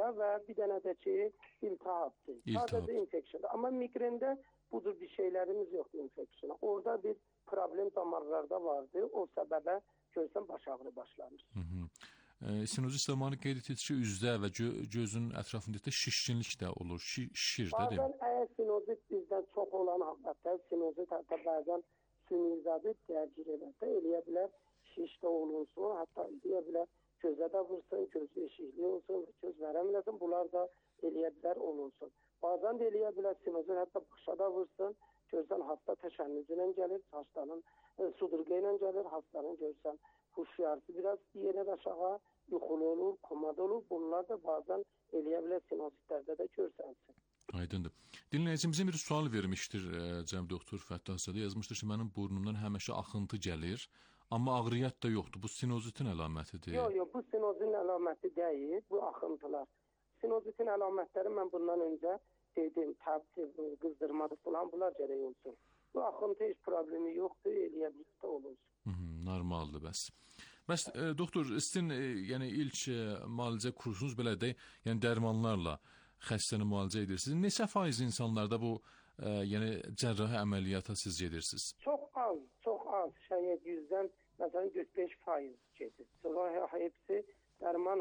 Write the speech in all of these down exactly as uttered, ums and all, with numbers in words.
və bir dənə də ki, iltihabdır. Sadəcə infeksiyondur. Amma miqrendə budur bir şeylərimiz yoxdur infeksiyona. Orada bir problem damarlarda vardı. O səbəbə görsən baş ağrı başlamış. Hı -hı. E, sinozit zamanı qeyd etdiniz ki, üzdə və gö gözün ətrafında şişkinlik də olur, şi şişir də deyil mi? Bazen əgər sinozit bizdən çox olan halda, sinozit hətta bəzən sünnizadı dərcir edəndə eləyə bilər, şiş də olunsun, hətta eləyə bilər gözə də vursun, göz eşikli olsun, göz vərəmləsin, bunlar da eləyə bilər olunsun. Bazen də eləyə bilər sinozit hətta başa da vursun, görsən hasta təşənnüzü ilə gəlir, saçların e, sudurqa ilə gəlir, hastanın görsən huşyarısı biraz yenə də aşağı, yuxulu olur, komada olur. Bunlar da bazen eləyə bilər sinozitlərdə də görsənsin. Aydındır. Dinləyicimizin bir sual vermişdir e, cənab doktor Fəttahzadə, yazmışdır ki, mənim burnumdan həmişə axıntı gəlir, amma ağrıyyat da yoxdur. Bu sinozitin əlamətidir. Yox, yox, bu sinozitin əlaməti deyil, bu axıntılar. Sinozitin əlamətləri mən bundan öncə dedim, təbdir, qızdırmadır falan, bunlar gərək olsun. Bu axıntı heç problemi yoxdur, eləyə bilir də olursun. Hı -hı, normaldır bəs. Bəs e, doktor, sizin e, yəni ilk e, müalicə kursunuz belə deyək, yəni dərmanlarla xəstəni müalicə edirsiniz. Neçə faiz insanlarda bu e, yəni cərrahi əməliyyata siz gedirsiniz? Çox az, çox az. Şayət yüzdən məsələn yüz beş faiz gedir. Sonra hepsi dərman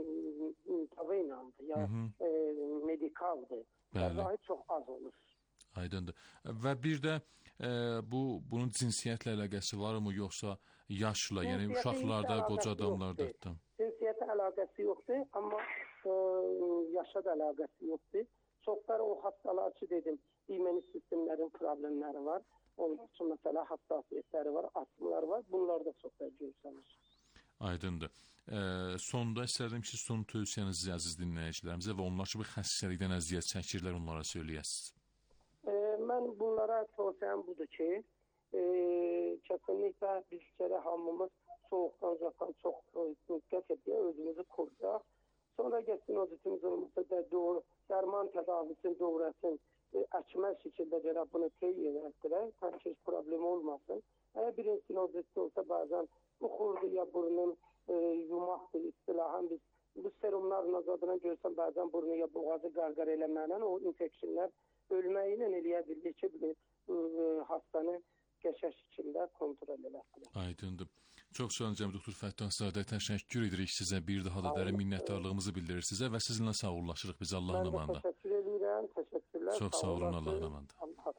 tava inandı, ya Hı -hı. E, medikaldır. Cərrahi çox az olur. Aydındır. Və bir də e, bu bunun cinsiyyətlə əlaqəsi varmı, yoxsa yaşla, yəni uşaqlarda, qoca adamlarda? Cinsiyyətə əlaqəsi yoxdur, amma e, yaşa da əlaqəsi yoxdur. Çoxları o hastalar ki dedim, immün sistemlərin problemləri var. Onun üçün məsələ hassasiyyətləri var, astmalar var. Bunlar da çox da görsənir. Aydındır. E, sonda istərdim ki, son tövsiyənizi əziz dinləyicilərimizə və onlar ki, bu xəstəlikdən əziyyət çəkirlər, onlara söyləyəsiniz. E, mən bunlara tövsiyəm budur ki, e, kesinliklə biz kere hamımız soğuktan uzaktan çok dikkat ediyor, özümüzü koruyaq. Sonra sinozitimiz olmasa da doğru, dərman tədavisini doğrasın, e, əkməl şəkildə görə bunu teyir etdirək, təşkil problemi olmasın. Eğer bir sinozit olsa bazen uxurdu ya burnun e, yumaqdır, istilahan biz bu serumların azadına görsən bazen burnu ya boğazı qarqar eləməklə o infeksiyonlar ölməyilə eləyə bilir ki, e, hastanı qəşəş içində kontrol elədir. Aydındır. Çox sağ olun cənab doktor Fəttahzadə, təşəkkür edirik sizə. Bir daha da dərin minnətdarlığımızı bildirir sizə və sizinlə sağollaşırıq biz Allahın amanında. Mən də təşəkkür edirəm, təşəkkürlər. Çox sağ olun, Allahın amanında. Allah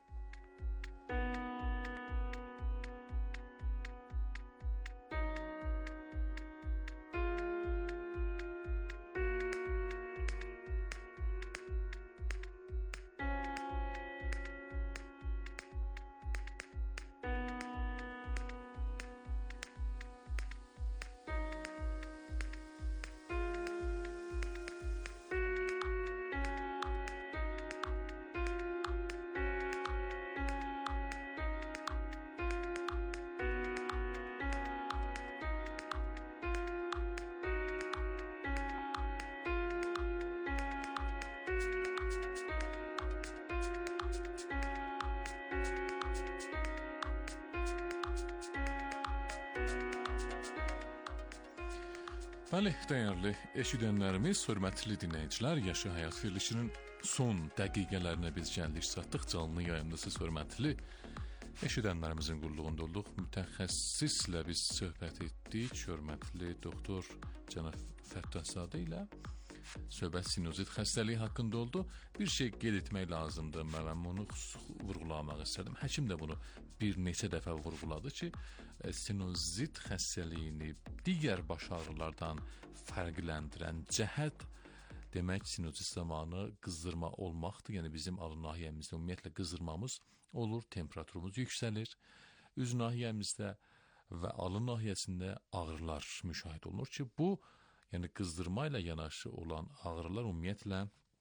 Bəli, dəyərli eşidənlərimiz, hörmətli dinləyicilər, Yaşa Həyat verilişinin son dəqiqələrinə biz gəldik, çatdıq. Canlı yayında siz hörmətli eşidənlərimizin qulluğunda olduq. Mütəxəssislə biz söhbət etdik, hörmətli doktor cənab Fəttahzadə ilə söhbət sinozit xəstəliyi haqqında oldu. Bir şey qeyd etmək lazımdır, mən bunu vurğulamaq istədim. Həkim də bunu bir neçə dəfə vurğuladı ki, sinozit xəstəliyini digər baş ağrılardan fərqləndirən cəhət demək sinozit zamanı qızdırma olmaqdır. Yəni bizim alın nahiyəmizdə ümumiyyətlə qızdırmamız olur, temperaturumuz yüksəlir. Üz nahiyəmizdə və alın nahiyəsində ağrılar müşahidə olunur ki, bu yəni qızdırma ilə yanaşı olan ağrılar ümumiyyətlə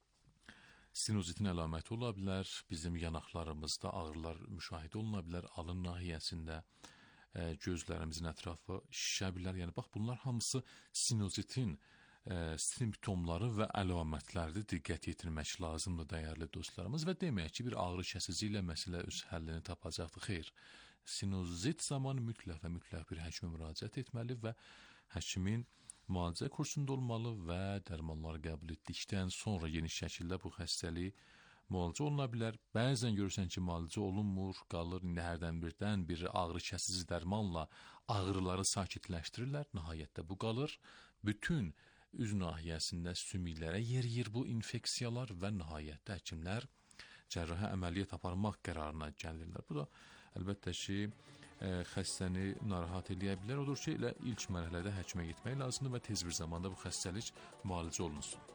sinozitin əlaməti ola bilər. Bizim yanaqlarımızda ağrılar müşahidə oluna bilər, alın nahiyəsində, e, gözlərimizin ətrafı şişə bilər. Yəni bax bunlar hamısı sinozitin e, simptomları və əlamətləridir. Diqqət yetirmək lazımdır dəyərli dostlarımız və demək ki, bir ağrı kəsici ilə məsələ öz həllini tapacaqdır. Xeyr, sinozit zamanı mütləq və mütləq bir həkimə müraciət etməli və həkimin müalicə kursunda olmalı və dərmanları qəbul etdikdən sonra geniş şəkildə bu xəstəlik müalicə oluna bilər. Bəzən görürsən ki, müalicə olunmur, qalır indi hərdən birdən bir ağrı kəsici dərmanla ağrıları sakitləşdirirlər. Nəhayətdə bu qalır. Bütün üz nahiyəsində sümüklərə yeriyir bu infeksiyalar və nəhayətdə həkimlər cərrahi əməliyyat aparmaq qərarına gəlirlər. Bu da əlbəttə ki, ə, xəstəni narahat eləyə bilər. Odur ki, elə ilk mərhələdə həkimə getmək lazımdır və tez bir zamanda bu xəstəlik müalicə olunsun.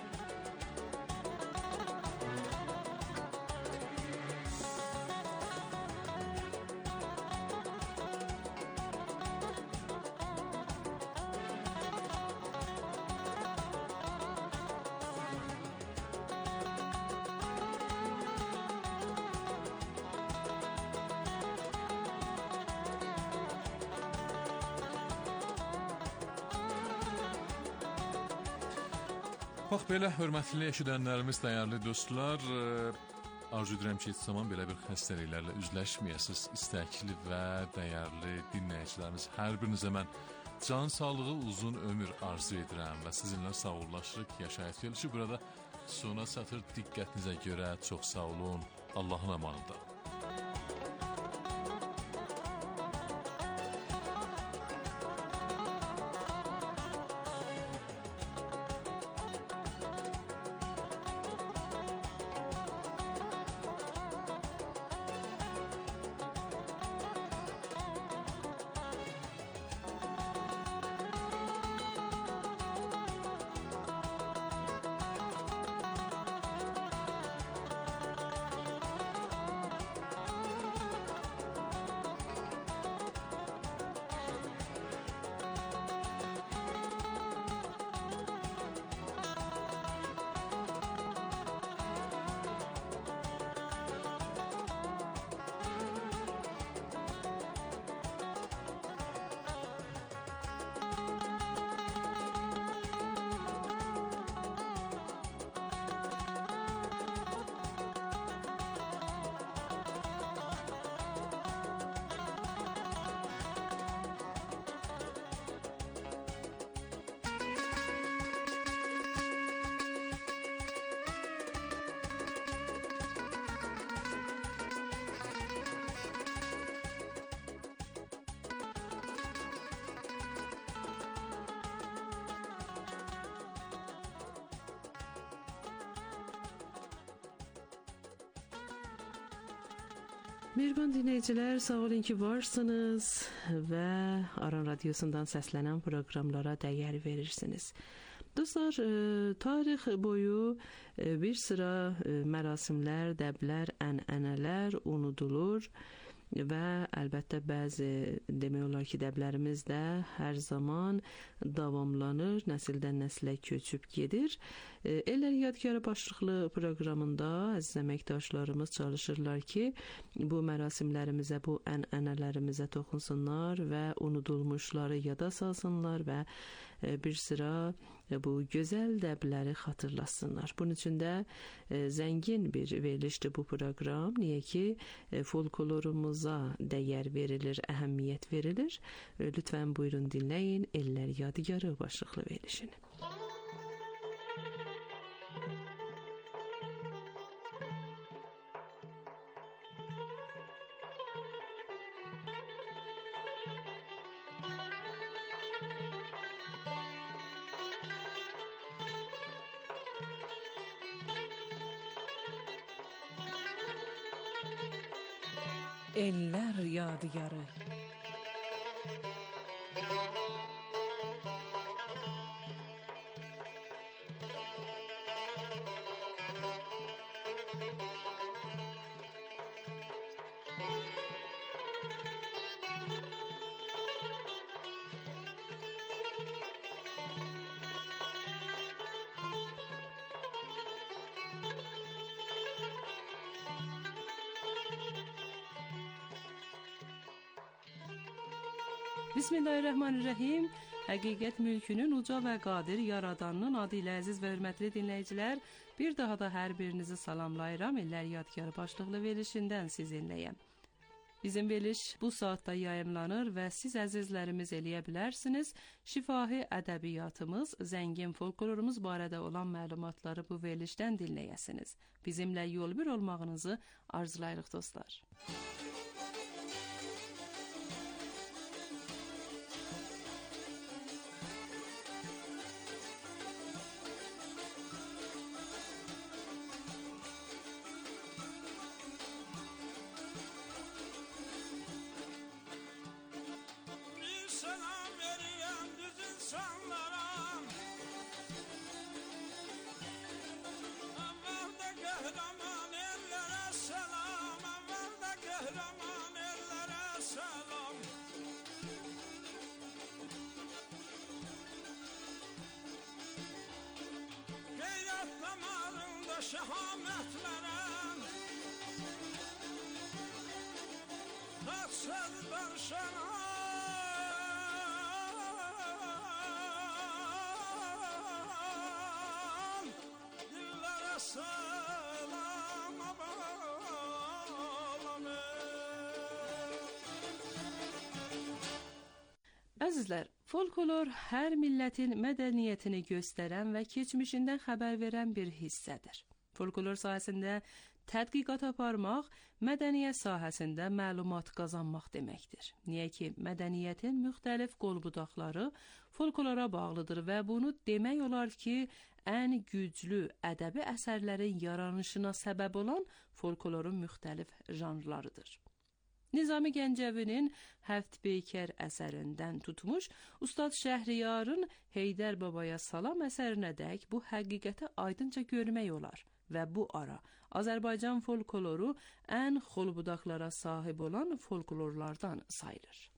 Bax belə, hörmətli eşidənlərimiz, dəyərli dostlar, arzu edirəm ki, heç zaman belə bir xəstəliklərlə üzləşməyəsiniz. İstəkli və dəyərli dinləyicilərimiz, hər birinizə mən can sağlığı, uzun ömür arzu edirəm və sizinlə sağollaşırıq. Yaşayət verilişi burada sona çatır. Diqqətinizə görə çox sağ olun. Allahın amanında. Mehriban dinləyicilər, sağ olun ki, varsınız və Aran Radiosundan səslənən proqramlara dəyər verirsiniz. Dostlar, tarix boyu bir sıra mərasimlər, dəblər, ənənələr unudulur və əlbəttə bəzi demək olar ki, dəblərimiz də hər zaman davamlanır, nəsildən nəslə köçüb gedir. Ellər Yadgarı başlıqlı proqramında əziz əməkdaşlarımız çalışırlar ki, bu mərasimlərimizə, bu ənənələrimizə toxunsunlar və unudulmuşları yada salsınlar və bir sıra bu gözəl dəbləri xatırlasınlar. Bunun üçün də zəngin bir verilişdir bu proqram. Niyə ki, folklorumuza dəyər verilir, əhəmiyyət verilir. Lütfən buyurun dinləyin Ellər Yadigarı başlıqlı verilişini. Ellər Yadigarı. Bismillahirrahmanirrahim. Həqiqət mülkünün uca və qadir yaradanının adı ilə əziz və hörmətli dinləyicilər, bir daha da hər birinizi salamlayıram. Ellər Yadigarı başlıqlı verilişindən sizinləyəm. Bizim veriliş bu saatda yayımlanır və siz əzizlərimiz eləyə bilərsiniz. Şifahi ədəbiyyatımız, zəngin folklorumuz barədə olan məlumatları bu verilişdən dinləyəsiniz. Bizimlə yol bir olmağınızı arzulayırıq dostlar. Şehamet veren Tatsızdan şenan Dillere selam bağlamı. Əzizlər, folklor hər millətin mədəniyyətini göstərən və keçmişindən xəbər verən bir hissədir. Folklor sahəsində tədqiqat aparmaq, mədəniyyət sahəsində məlumat qazanmaq deməkdir. Niyə ki, mədəniyyətin müxtəlif qolbudaqları folklora bağlıdır və bunu demək olar ki, ən güclü ədəbi əsərlərin yaranışına səbəb olan folklorun müxtəlif janrlarıdır. Nizami Gəncəvinin Həft Beykər əsərindən tutmuş, Ustad Şəhriyarın Heydər Babaya Salam əsərinədək bu həqiqəti aydınca görmək olar. Və bu ara Azərbaycan folkloru ən xolbudaqlara sahib olan folklorlardan sayılır.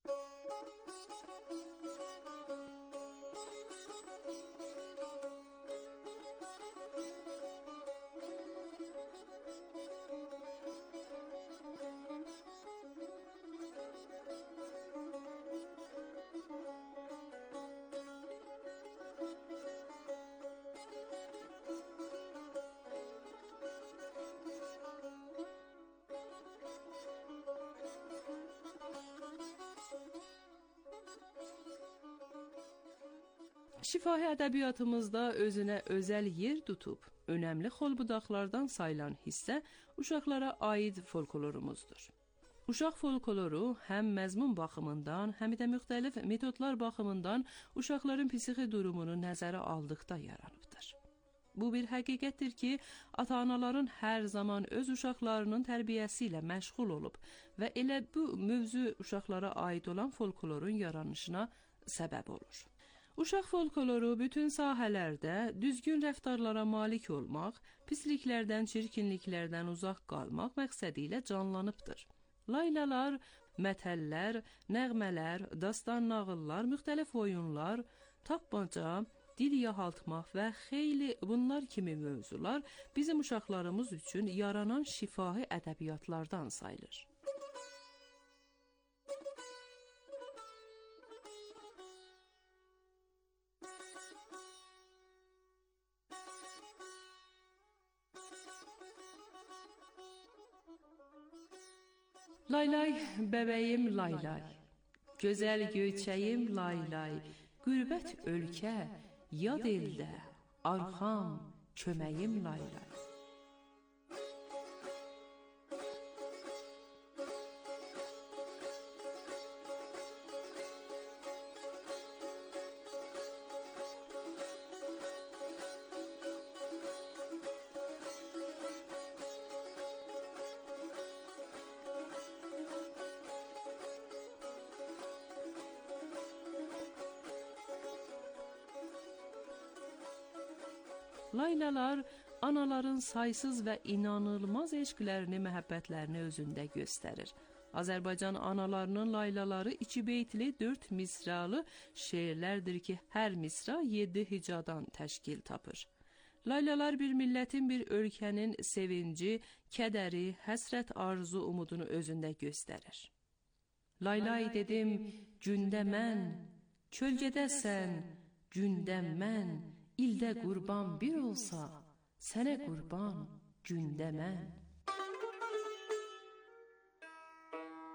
Şifahi ədəbiyyatımızda özünə özəl yer tutub, önəmli xolbudaqlardan sayılan hissə uşaqlara aid folklorumuzdur. Uşaq folkloru həm məzmun baxımından, həm də müxtəlif metodlar baxımından uşaqların psixi durumunu nəzərə aldıqda yaranıbdır. Bu bir həqiqətdir ki, ata-anaların hər zaman öz uşaqlarının tərbiyəsi ilə məşğul olub və elə bu mövzu uşaqlara aid olan folklorun yaranışına səbəb olur. Uşaq folkloru bütün sahələrdə düzgün rəftarlara malik olmaq, pisliklərdən, çirkinliklərdən uzaq qalmaq məqsədi ilə canlanıbdır. Laylalar, mətəllər, nəğmələr, dastan nağıllar, müxtəlif oyunlar, tapmaca, dil yahaltmaq və xeyli bunlar kimi mövzular bizim uşaqlarımız üçün yaranan şifahi ədəbiyyatlardan sayılır. Laylay, bəbəyim laylay, gözəl göyçəyim laylay, qürbət ölkə, yad eldə, arxam, köməyim laylay. Laylalar anaların saysız və inanılmaz eşqlərini, məhəbbətlərini özündə göstərir. Azərbaycan analarının laylaları iki beytli, dörd misralı şeirlərdir ki, hər misra yeddi hicadan təşkil tapır. Laylalar bir millətin, bir ölkənin sevinci, kədəri, həsrət, arzu, umudunu özündə göstərir. Laylay dedim, gündə mən, kölgədəsən, gündə mən, ildə qurban bir olsa, sənə qurban gündə mən.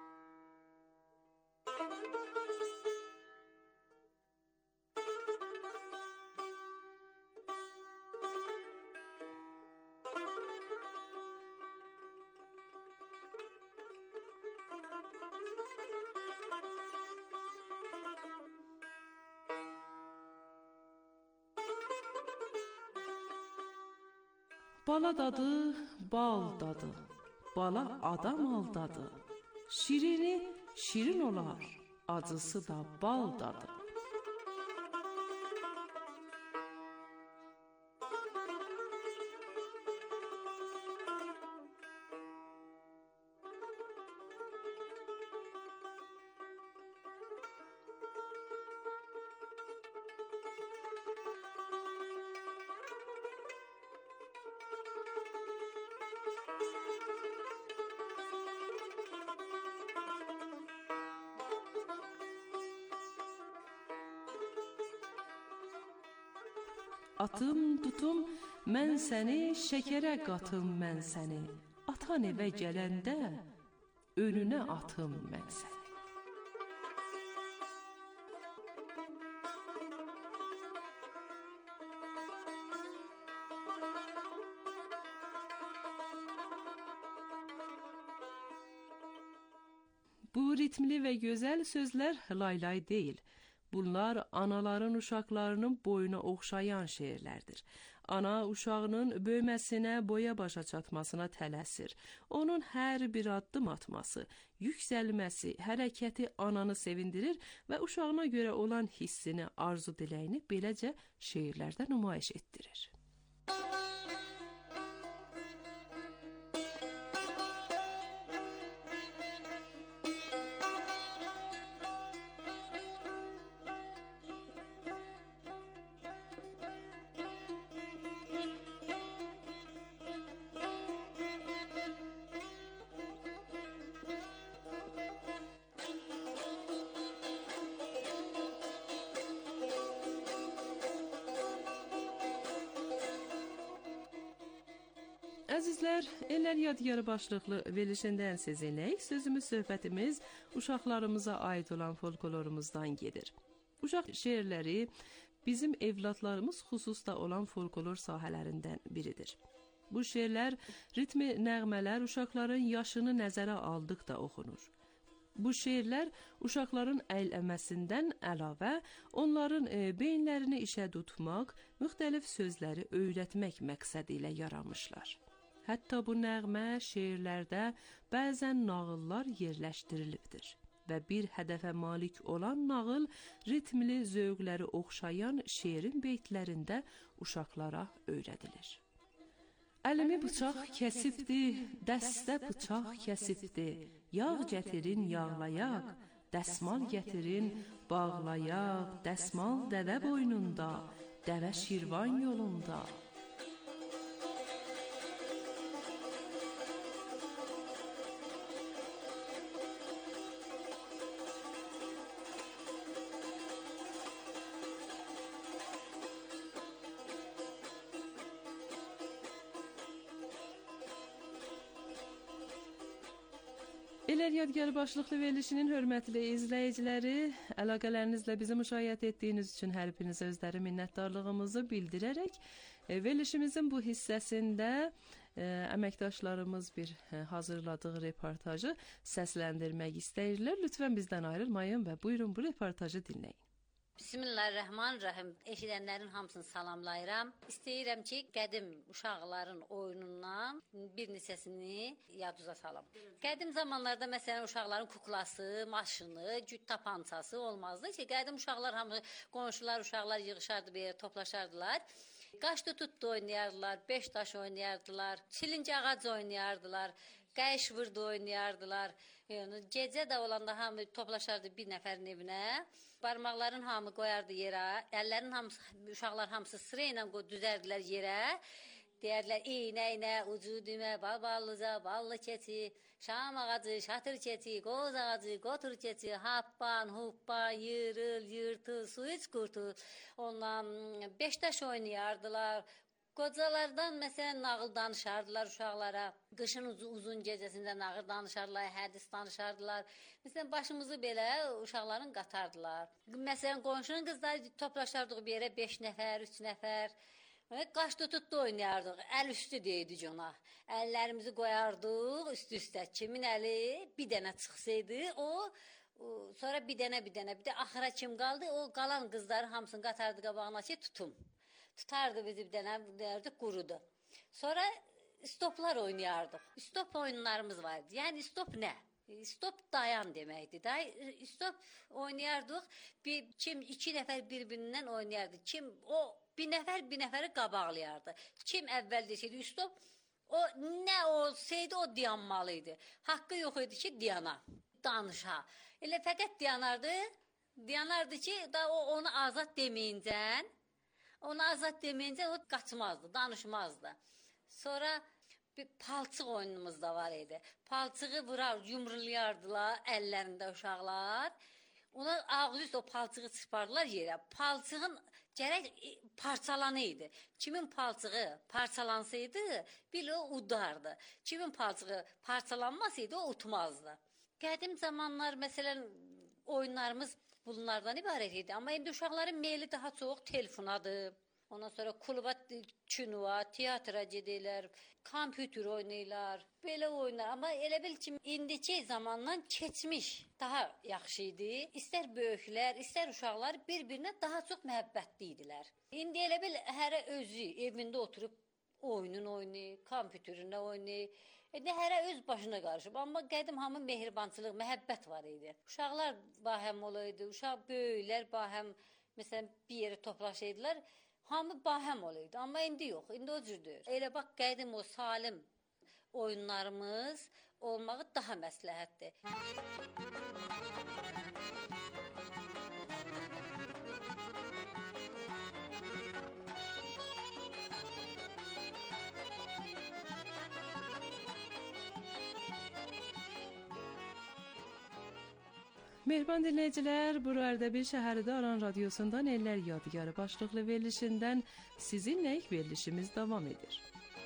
Bala dadı, bal dadı, bala adam aldadı. Şirini şirin olar, acısı da bal dadı. Atım tutum mən səni, şəkərə qatım mən səni. Atan evə gələndə önünə atım mən səni. Bu ritmli və gözəl sözlər laylay deyil. Bunlar anaların uşaqlarının boyuna oxşayan şeirlərdir. Ana uşağının böyüməsinə, boya başa çatmasına tələsir. Onun hər bir addım atması, yüksəlməsi, hərəkəti ananı sevindirir və uşağına görə olan hissini, arzu diləyini beləcə şeirlərdə nümayiş etdirir. Əzizlər, Ellər Yadigarı başlıqlı verilişindən sizinləyik. Sözümüz, söhbətimiz uşaqlarımıza aid olan folklorumuzdan gedir. Uşaq şeirləri bizim evladlarımız xüsusda olan folklor sahələrindən biridir. Bu şeirlər, ritmi nəğmələr uşaqların yaşını nəzərə aldıqda oxunur. Bu şeirlər uşaqların əyləməsindən əlavə onların e, beyinlərini işə tutmaq, müxtəlif sözləri öyrətmək məqsədi ilə yaranmışlar. Hətta bu nəğmə şeirlərdə bəzən nağıllar yerləşdirilibdir və bir hədəfə malik olan nağıl ritmli zövqləri oxşayan şeirin beytlərində uşaqlara öyrədilir. Əlimi bıçaq kəsibdi, dəstə bıçaq kəsibdi, yağ gətirin yağlayaq, dəsmal gətirin bağlayaq, dəsmal dəvə boynunda, dəvə şirvan yolunda. Ellər Yadigarı başlıqlı verilişinin hörmətli izləyiciləri, əlaqələrinizlə bizi müşayiət etdiyiniz üçün hər birinizə özləri minnətdarlığımızı bildirərək, verilişimizin bu hissəsində ə, əməkdaşlarımız bir ə, hazırladığı reportajı səsləndirmək istəyirlər. Lütfən bizdən ayrılmayın və buyurun bu reportajı dinləyin. Bismillahirrahmanirrahim. Eşidənlərin hamısını salamlayıram. İstəyirəm ki, qədim uşaqların oyunundan bir neçəsini yaduza salam. Qədim zamanlarda məsələn uşaqların kuklası, maşını, güc tapançası olmazdı ki, qədim uşaqlar hamı qonşular, uşaqlar yığışardı bir yerə, toplaşardılar. Qaşdı tutdu oynayardılar, beş daş oynayardılar, çilinci ağac oynayardılar, qəyiş vurdu oynayardılar. Yəni, gecə də olanda hamı toplaşardı bir nəfərin evinə. Barmaqların hamı qoyardı yerə, əllərin hamısı, uşaqlar hamısı sıra ilə düzərdilər yerə. Deyərlər, iynə, iynə, ucu düymə, bal ballıca, ballı keçi, şam ağacı, şatır keçi, qoz ağacı, qotur keçi, happan, huppan, yırıl, yırtıl, su iç qurtul. Ondan beş daş oynayardılar. Qocalardan məsələn nağıl danışardılar uşaqlara. Qışın uzun, uzun gecəsində nağıl danışardılar, hədis danışardılar. Məsələn başımızı belə uşaqların qatardılar. Məsələn qonşunun qızları toplaşardıq bir yerə beş nəfər, üç nəfər. Qaş tutdu oynayardıq. Əl üstü deyirdik ona. Əllərimizi qoyardıq üst-üstə. Kimin əli bir dənə çıxsaydı, o sonra bir dənə, bir dənə, bir də axıra kim qaldı, o qalan qızları hamısını qatardı qabağına ki, tutum. Tutardı bizi bir dənə, deyərdi, qurudu. Sonra stoplar oynayardıq. Stop oyunlarımız vardı. Yəni stop nə? Stop dayan deməkdir. Da stop oynayardıq. Bir kim iki nəfər bir-birindən oynayardı. Kim o bir nəfər bir nəfəri qabaqlayardı. Kim əvvəl desəydi stop, o nə olsaydı o dayanmalı idi. Haqqı yox idi ki, dayana, danışa. Elə fəqət dayanardı. Dayanardı ki, da o onu azad deməyincən, onu azad deməyincən o qaçmazdı, danışmazdı. Sonra bir palçıq oyunumuz da var idi. Palçığı vurar, yumrulayardılar əllərində uşaqlar. Ona ağzı üstə o palçığı çırpardılar yerə. Palçığın gərək parçalanı idi. Kimin palçığı parçalansaydı, bil o udardı. Kimin palçığı parçalanmasaydı, o utmazdı. Qədim zamanlar, məsələn, oyunlarımız bunlardan ibarət idi. Amma indi uşaqların meyli daha çox telefonadır. Ondan sonra kluba, kinoa, teatra gedirlər, kompüter oynayırlar, belə oyunlar. Amma elə bil ki, indiki zamandan keçmiş daha yaxşı idi. İstər böyüklər, istər uşaqlar bir-birinə daha çox məhəbbətli idilər. İndi elə bil hərə özü evində oturub oyunun oynayır, kompüterində oynayır. İndi hərə öz başına qarışıb. Amma qədim hamı mehribançılıq, məhəbbət var idi. Uşaqlar bahəm olaydı, uşaq böyüklər bahəm, məsələn, bir yerə toplaşaydılar. Hamı bahəm olaydı, amma indi yox, indi o cürdür. Elə bax, qədim o salim oyunlarımız olmağı daha məsləhətdir. Mehriban dinləyicilər, bu Ərdəbil şəhərində Aran Radiosundan Ellər Yadigarı başlıqlı verilişindən sizinləyik verilişimiz davam edir.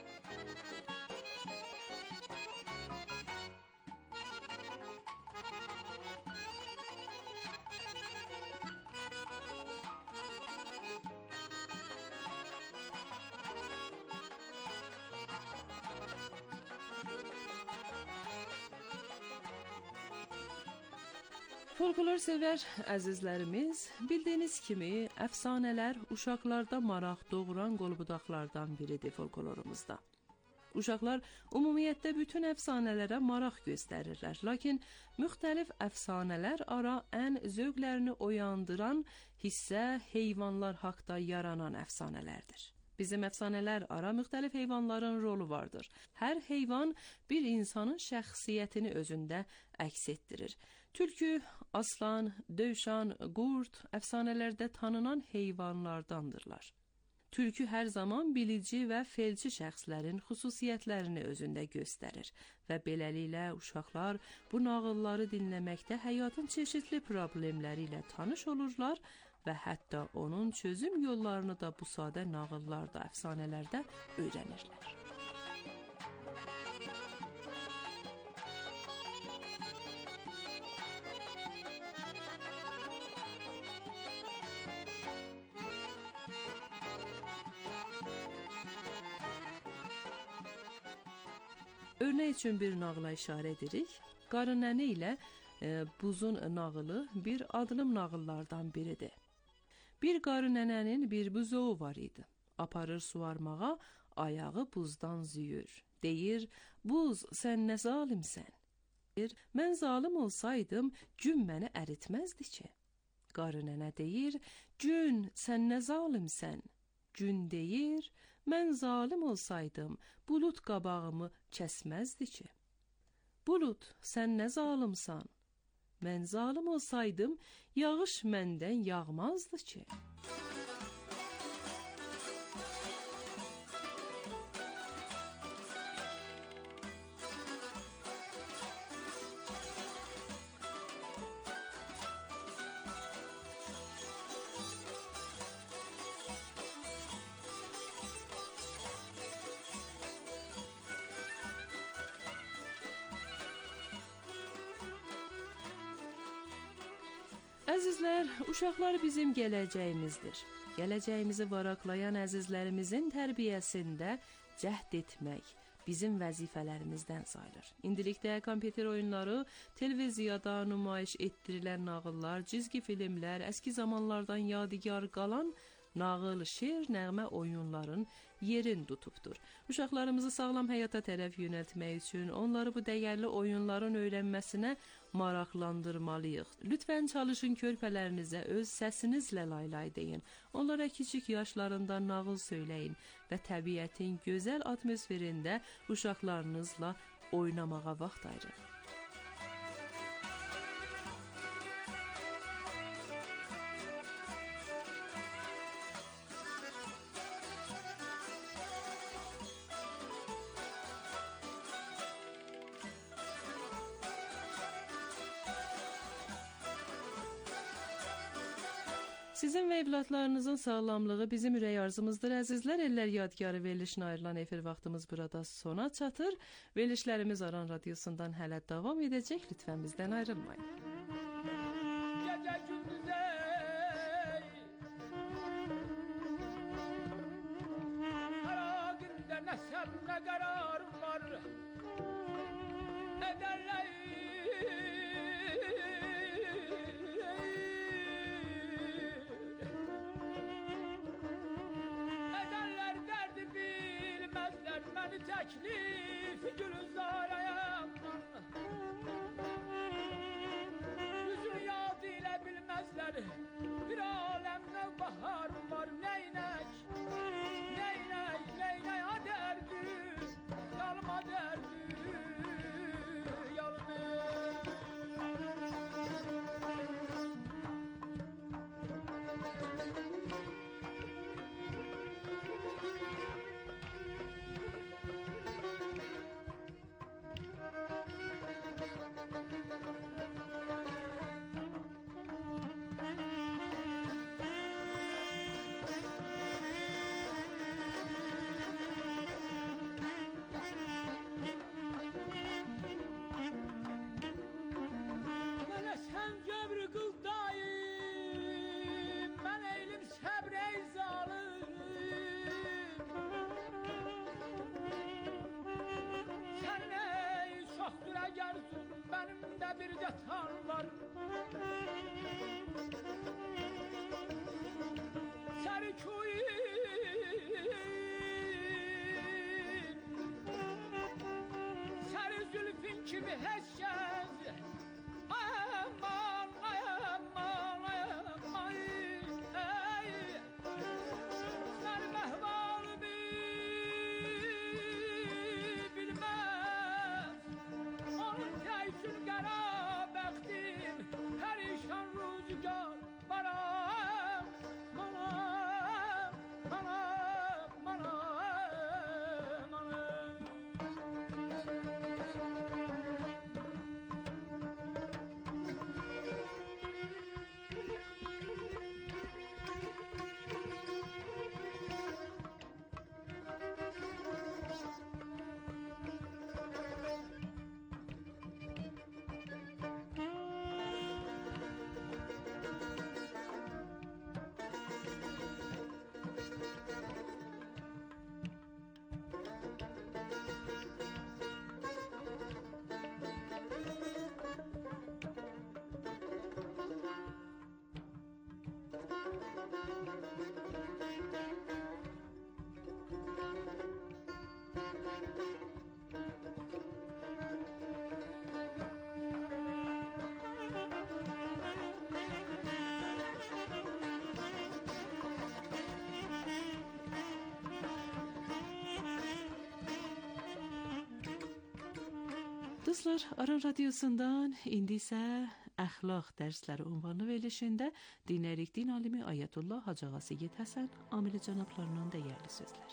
Folklor sevər əzizlərimiz, bildiyiniz kimi əfsanələr uşaqlarda maraq doğuran qolbudaqlardan biridir folklorumuzda. Uşaqlar ümumiyyətlə bütün əfsanələrə maraq göstərirlər, lakin müxtəlif əfsanələr ara ən zövqlərini oyandıran hissə heyvanlar haqda yaranan əfsanələrdir. Bizim əfsanələr ara müxtəlif heyvanların rolu vardır. Hər heyvan bir insanın şəxsiyyətini özündə əks etdirir. Tülkü, aslan, dövşan, qurd əfsanələrdə tanınan heyvanlardandırlar. Tülkü hər zaman bilici və felci şəxslərin xüsusiyyətlərini özündə göstərir və beləliklə uşaqlar bu nağılları dinləməkdə həyatın çeşidli problemləri ilə tanış olurlar və hətta onun çözüm yollarını da bu sadə nağıllarda, əfsanələrdə öyrənirlər. Örnek üçün bir nağıla işarə edirik. Qarı nənə ilə e, buzun nağılı bir adlım nağıllardan biridir. Bir qarı nənənin bir buzovu var idi. Aparır suvarmağa, ayağı buzdan züyür. Deyir, buz sən nə zalimsən? Deyir, mən zalim olsaydım, gün məni əritməzdi ki. Qarı nənə deyir, gün sən nə zalimsən? Gün deyir, mən zalim olsaydım, bulut qabağımı kəsməzdi ki. Bulut, sən nə zalimsan? Mən zalim olsaydım, yağış məndən yağmazdı ki. Əzizlər, uşaqlar bizim gələcəyimizdir. Gələcəyimizi varaqlayan əzizlərimizin tərbiyəsində cəhd etmək bizim vəzifələrimizdən sayılır. İndilikdə kompüter oyunları, televiziyada nümayiş etdirilən nağıllar, cizgi filmlər, əski zamanlardan yadigar qalan nağıl, şeir, nəğmə oyunların yerin tutubdur. Uşaqlarımızı sağlam həyata tərəf yönəltmək üçün onları bu dəyərli oyunların öyrənməsinə maraqlandırmalıyıq. Lütfən çalışın körpələrinizə öz səsinizlə laylay deyin. Onlara kiçik yaşlarında nağıl söyləyin və təbiətin gözəl atmosferində uşaqlarınızla oynamağa vaxt ayırın. Sizin və evlatlarınızın sağlamlığı bizim ürək arzumuzdur əzizlər. Ellər yadgarı verilişinə ayrılan efir vaxtımız burada sona çatır. Verilişlərimiz Aran Radiosundan hələ davam edəcək. Lütfən bizdən ayrılmayın. Gece gündüz ey, kara günde ne sen ne kararım var, ne derler ederler derdi bilmezler, beni teklif gülüzara yapman. Yüzünü yad ile bilmezler, bir alemde bahar var. Neynek, neynek, neynek ha derdi, yalma derdi, yalma. Mene sen cöbrü kıl dayım, ben eylim sebre zalim. Sen ey çok düregersin, benim de bir yatan var. Serkuyim, seri zülfün kimi heşşez. Aman, aman, aman, ey, sen mehvalimi bilmez. Onun teysun qara bəxtim, perişan rüzgar baram, manam, manam, manam, manam. Dostlar, Aran Radiosundan indi isə əxlaq dərsləri ünvanlı verilişində dinləyirik din alimi Ayətullah Hacı Seyid Həsən Amili cənablarının dəyərli sözləri.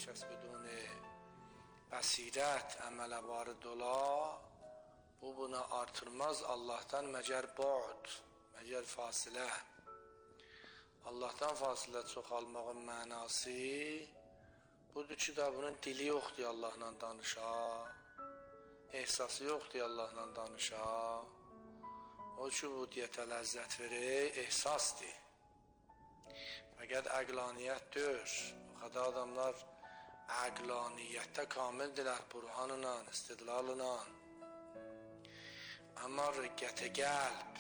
کس بدون bəsirət əmələ varid ola, bu buna artırmaz Allahdan məgər bu'd, məgər fasilə. Allahdan fasilə çoxalmağın mənası budur ki, da bunun dili yoxdur Allahla danışa, ehsası yoxdur Allahla danışa. O ki, bu diyyətə ləzzət verir, ehsasdır. Fəqət əqlaniyyətdir. O qədər adamlar əqlaniyyətdə kamildirlər, burhanla, istidlalına. Amma rəqqətə qəlb,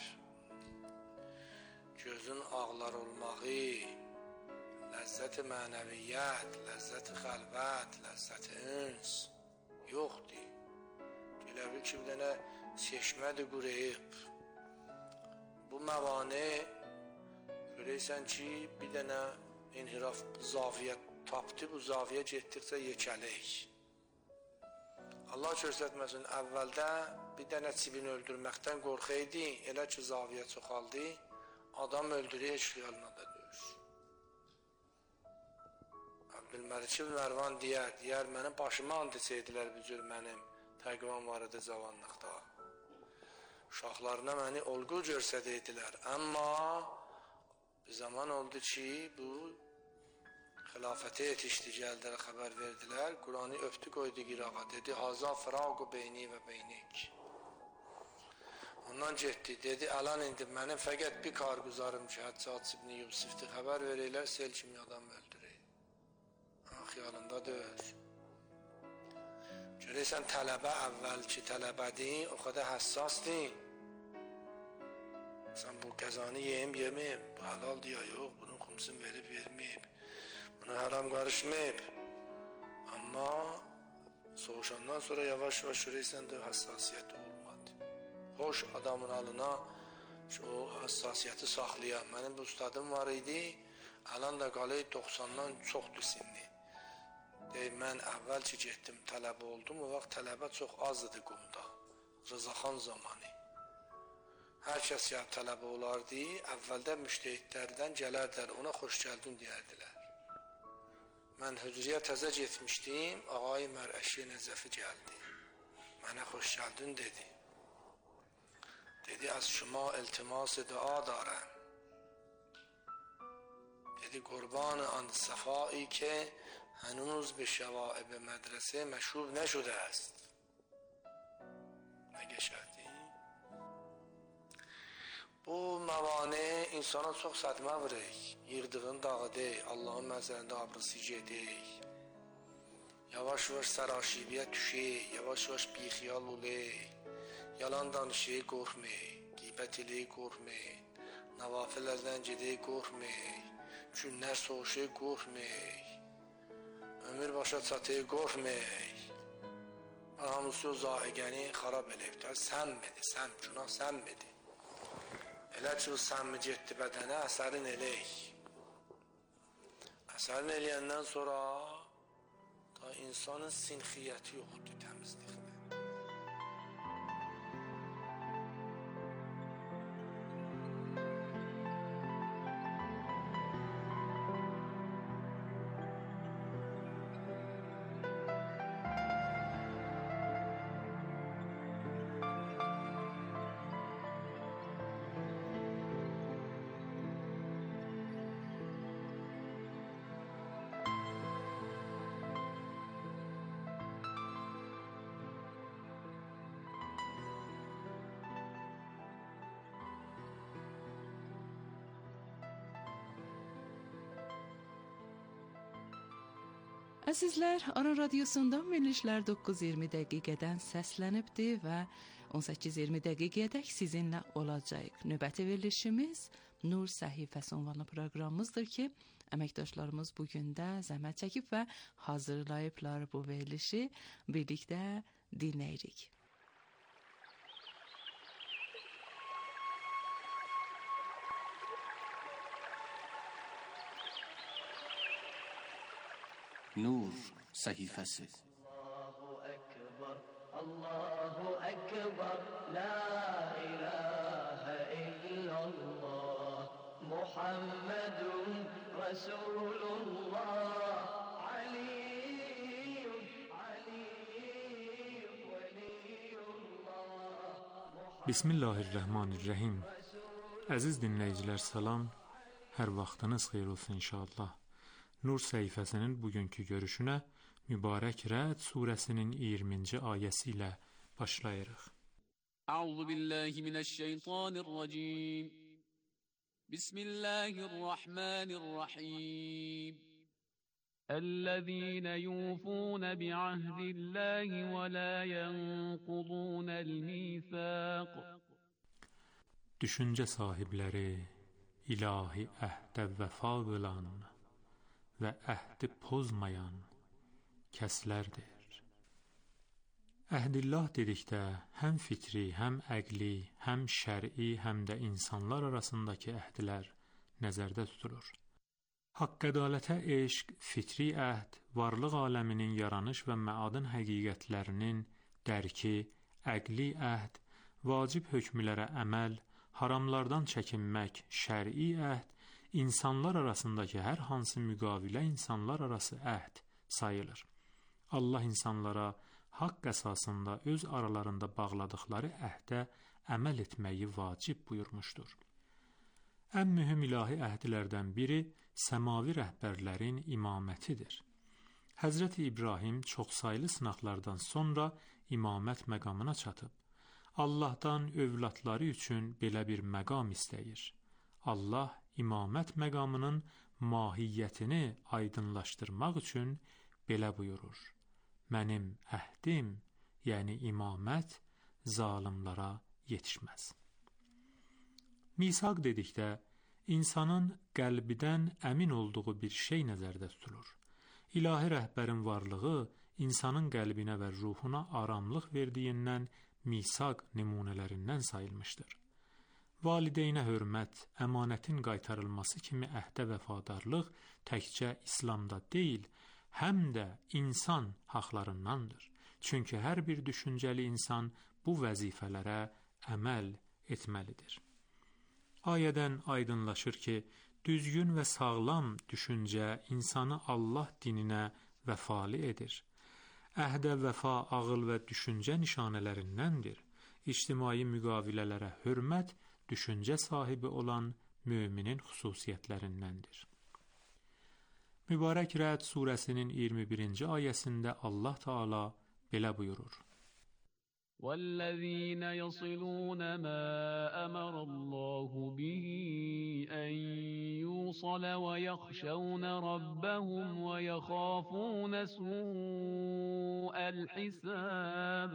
gözün ağlar olmağı, ləzzət-i mənəviyyət, ləzzət-i xəlvət, ləzzət-i üns yoxdur. Elə bil ki, bir dənə çeşmədir quruyub. Bu məvane görəysən ki, bir dənə inhiraf zaviyə tapdı, bu zaviyə getdikcə yekəlik. Allah göstərməsin, əvvəldə bir dənə çibini öldürməkdən qorxaydı, elə ki, zaviyə çoxaldı, adam öldürür, heç xiyalına da döyür. Abdülməlik ibn Mərvan deyər, deyər, mənim başıma and içəydilər bu cür mənim təqvan var idi cavanlıqda. Uşaqlarına məni olğu görsədəydilər, amma bir zaman oldu ki, bu xilafətə yetişdi, gəldilər, xəbər verdilər, Quranı öpdü, qoydu qirağa, dedi, haza firaqu beyni və beynik. Ondan getdi, dedi, əlan indi mənim fəqət bir karguzarım ki, Həccac ibn Yusifdir, xəbər verirlər, sel kimi adam öldürür. Xiyalında döyür. Görəysən, tələbə əvvəlki tələbədir, o qədər həssasdır. Sən bu qəzanı yeyim, yeməyim, bu halaldır ya, yox, bunun xumsun verib, verməyib. Buna haram qarışmayıb. Amma soğuşandan sonra yavaş-yavaş görəysən də həssasiyyəti olmadı. Xoş adamın alına o həssasiyyəti saxlayan. Mənim bu ustadım var idi, əlan da qalay doxsandan çoxdur sinni. Deyir, mən əvvəl ki getdim, tələbə oldum, o vaxt tələbə çox az idi qumda. Rızaxan zamanı. Hər kəs ya tələbə olardı, əvvəldə müştəhidlərdən gələrdilər, ona xoş gəldin deyərdilər. Mən hücriyə təzə getmişdim, ağay Mərəşi Nəcəfi gəldi. Mənə xoş gəldin dedi. Dedi, az şuma iltimas-ı dua darəm. dedi قربان آن صفایی که هنوز به شوائب مدرسه مشروب نشده است. مگه شدی؟ Bu məvanə insana çox sədmə vurur. Yığdığın dağıdır, Allahın məzərində abrısı gedir. Yavaş-yavaş sərəşibiyə düşür, yavaş-yavaş bixiyal olur. Yalan danışır, qorxmur. Qeybət eləyir, qorxmur. Nəvafillərdən gedir, qorxmur. Günlər soğuşur, qorxmur. Ömür başa çatır, qorxmur. Hamısı o zaiqəni xarab eləyibdir. Sənmədi, sən, günah sənmədi. Elə ki, o səmmi getdi bədənə, əsərin eləyik. Əsərin eləyəndən sonra da insanın sinxiyyəti yoxdur təmizlikdə. Əzizlər, Aran Radiosundan verilişlər doqquz iyirmi dəqiqədən səslənibdi və on səkkiz iyirmi dəqiqədək sizinlə olacaq. Növbəti verilişimiz Nur Səhifəsi ünvanlı proqramımızdır ki, əməkdaşlarımız bugün də zəhmət çəkib və hazırlayıblar bu verilişi, birlikdə dinləyirik. Nur səhifəsi. Allahu Ekber, Allahu Ekber, La ilahe illallah, Muhammedun Resulullah, Ali Bismillahirrahmanirrahim. Əziz dinləyicilər, salam. Hər vaxtınız xeyir olsun inşallah. Nur səhifəsinin bugünkü görüşünə mübarək Rəd surəsinin iyirminci ayəsi ilə başlayırıq. Əuzu billahi minəşşeytanirracim. Bismillahirrahmanirrahim. الذين يوفون بعهد الله ولا ينقضون الميثاق. Düşüncə sahibləri, ilahi əhdə vəfa qılan və əhdi pozmayan kəslərdir. Əhdillah dedikdə həm fitri, həm əqli, həm şər'i, həm də insanlar arasındakı əhdlər nəzərdə tutulur. Haqq ədalətə eşq, fitri əhd, varlıq aləminin yaranış və məadın həqiqətlərinin dərki, əqli əhd, vacib hökmlərə əməl, haramlardan çəkinmək, şər'i əhd, insanlar arasındakı hər hansı müqavilə insanlar arası əhd sayılır. Allah insanlara haqq əsasında öz aralarında bağladıqları əhdə əməl etməyi vacib buyurmuşdur. Ən mühüm ilahi əhdilərdən biri səmavi rəhbərlərin imamətidir. Həzrəti İbrahim çoxsaylı sınaqlardan sonra imamət məqamına çatıb. Allahdan övladları üçün belə bir məqam istəyir. Allah imamət məqamının mahiyyətini aydınlaşdırmaq üçün belə buyurur. Mənim əhdim, yəni imamət, zalimlara yetişməz. Misaq dedikdə, insanın qəlbidən əmin olduğu bir şey nəzərdə tutulur. İlahi rəhbərin varlığı insanın qəlbinə və ruhuna aramlıq verdiyindən misaq nümunələrindən sayılmışdır. Valideynə hörmət, əmanətin qaytarılması kimi əhdə vəfadarlıq təkcə İslamda deyil, həm də insan haqlarındandır. Çünki hər bir düşüncəli insan bu vəzifələrə əməl etməlidir. Ayədən aydınlaşır ki, düzgün və sağlam düşüncə insanı Allah dininə vəfalı edir. Əhdə vəfa ağıl və düşüncə nişanələrindəndir. İctimai müqavilələrə hörmət, düşüncə sahibi olan müminin xüsusiyyətlərindəndir. Mübarək Rəd surəsinin iyirmi birinci ayəsində Allah Teala belə buyurur. وَالَّذِينَ يَصِلُونَ مَا أَمَرَ اللَّهُ بِهِ أَن يُوصَلَ وَيَخْشَوْنَ رَبَّهُمْ وَيَخَافُونَ سُوءَ الْحِسَابِ.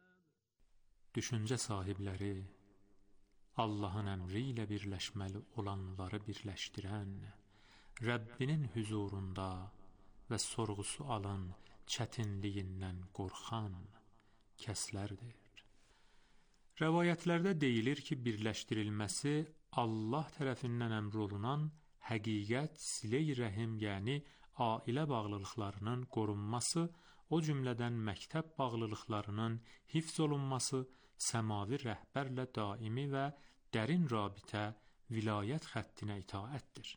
Düşüncə sahibləri, Allahın əmri ilə birləşməli olanları birləşdirən, Rəbbinin hüzurunda və sorğusu alan çətinliyindən qorxan kəslərdir. Rəvayətlərdə deyilir ki, birləşdirilməsi Allah tərəfindən əmr olunan həqiqət, silə-i rəhim, yəni ailə bağlılıqlarının qorunması, o cümlədən məktəb bağlılıqlarının hifz olunması, səmavi rəhbərlə daimi və dərin rabitə, vilayət xəttinə itaətdir.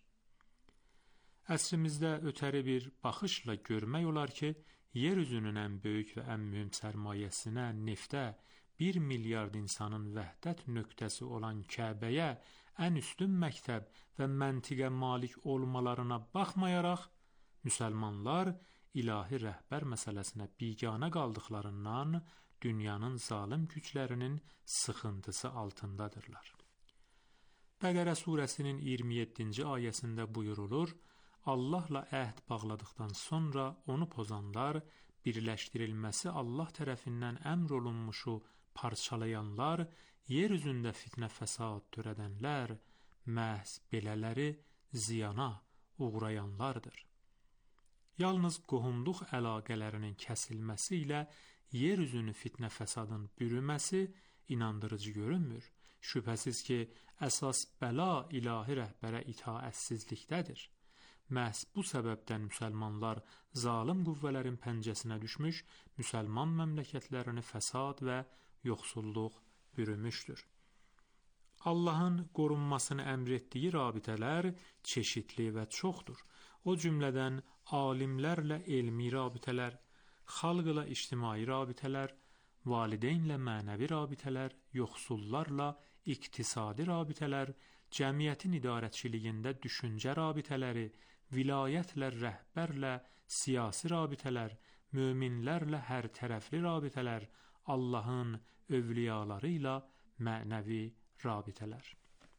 Əsrimizdə ötəri bir baxışla görmək olar ki, yer üzünün ən böyük və ən mühüm sərmayəsinə, neftə, bir milyard insanın vəhdət nöqtəsi olan Kəbəyə ən üstün məktəb və məntiqə malik olmalarına baxmayaraq, müsəlmanlar ilahi rəhbər məsələsinə biganə qaldıqlarından dünyanın zalim güclərinin sıxıntısı altındadırlar. Bəqərə surəsinin iyirmi yeddinci ayəsində buyurulur, Allahla əhd bağladıqdan sonra onu pozanlar, birləşdirilməsi Allah tərəfindən əmr olunmuşu parçalayanlar, yer üzündə fitnə fəsad törədənlər, məhz belələri ziyana uğrayanlardır. Yalnız qohumluq əlaqələrinin kəsilməsi ilə yer üzünü fitnə fəsadın bürüməsi inandırıcı görünmür. Şübhəsiz ki, əsas bəla ilahi rəhbərə itaətsizlikdədir. Məhz bu səbəbdən müsəlmanlar zalim qüvvələrin pəncəsinə düşmüş, müsəlman məmləkətlərini fəsad və yoxsulluq bürümüşdür. Allahın qorunmasını əmr etdiyi rabitələr çeşidli və çoxdur. O cümlədən alimlərlə elmi rabitələr, xalqla ictimai rabitələr, valideynlə mənəvi rabitələr, yoxsullarla iqtisadi rabitələr, cəmiyyətin idarəçiliyində düşüncə rabitələri, vilayətlə, rəhbərlə siyasi rabitələr, möminlərlə hər tərəfli rabitələr, Allahın övliyaları ilə mənəvi rabitələr.